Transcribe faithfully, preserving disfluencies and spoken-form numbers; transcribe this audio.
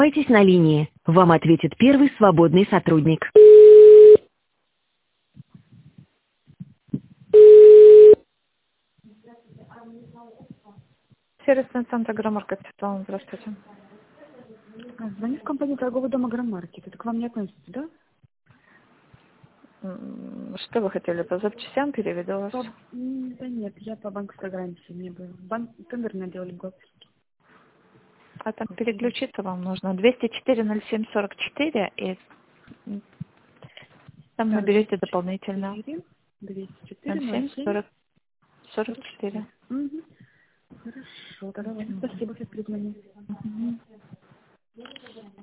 Оставайтесь на линии. Вам ответит первый свободный сотрудник. Сервисный центр Громаркет. Светлана, здравствуйте. А, Звоню в компанию торгового дома Громаркет. Это к вам не относится, да? М, Что вы хотели? По запчастям переведу вас? По- м, Да нет, я по банковской гарантии. Мне бы банк тендер наделали год. А там переключиться вам нужно. двести четыре ноль семь сорок четыре и м, там Так, наберете дополнительно. двести четыре ноль ноль семь семь сорок сорок сорок четыре. четыре. Угу. Хорошо, тогда ладно. Спасибо, сейчас перезвоню. Мгм.